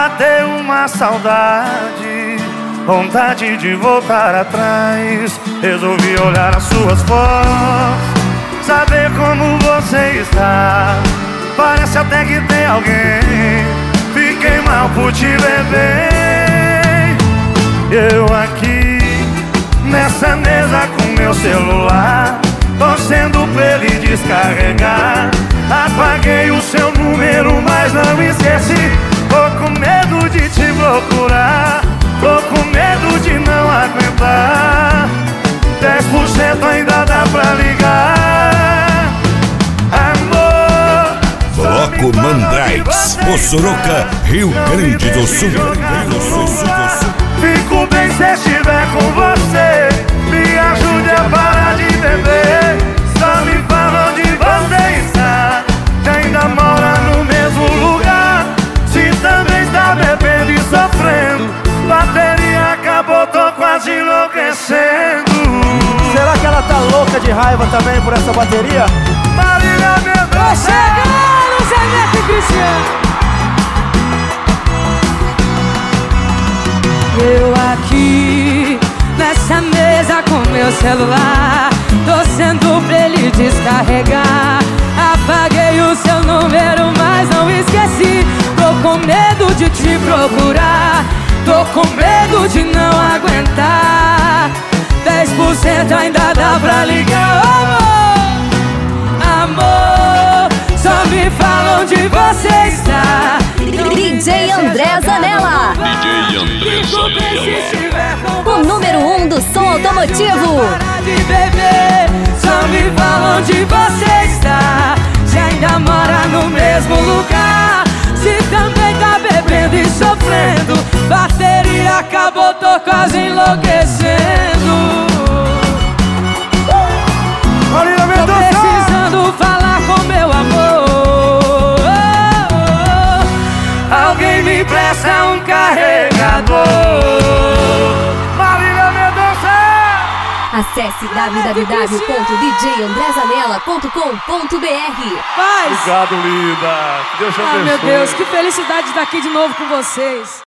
bateu uma saudade, vontade de voltar atrás. Resolvi olhar as suas fotos, saber como você está. Parece até que tem alguém. Fiquei mal por te ver bem. Eu aqui nessa mesa com meu celular, torcendo pra ele descarregar. Apaguei o seu número, mas não esqueci. Tô com medo de te procurar, tô com medo de não aguentar. 10% ainda dá pra ligar. Amor, Bloco Mandrakes, Mossorocca, Rio Grande do Sul. Fico bem se estiver com você. Me ajude a parar de beber. Só me fala onde você está, que ainda mora no mesmo lugar. Se também está bebendo e sofrendo, bateria acabou, tô quase enlouquecendo. Será que ela tá louca de raiva também por essa bateria? Marília Mendonça! Chegando, Zé Neto e Cristiano. Eu aqui nessa mesa com meu celular, torcendo pra ele descarregar. Apaguei o seu número, mas não esqueci. Tô com medo de te procurar, tô com medo de não aguentar. 10% ainda dá pra ligar. Amor, só me fala onde você está. DJ André Zanella, DJ André Zanella, o número 1 do som automotivo. De beber, só me fala onde você está. Se ainda mora no mesmo lugar, se também tá bebendo e sofrendo. Bateria acabou, tô quase enlouquecendo. Tô precisando falar com meu amor. Alguém me empresta um carregador. Marília Mendonça! Acesse www.djandrezanella.com.br. Paz! Obrigado, linda. Deus te abençoe. Meu Deus, que felicidade de estar aqui de novo com vocês.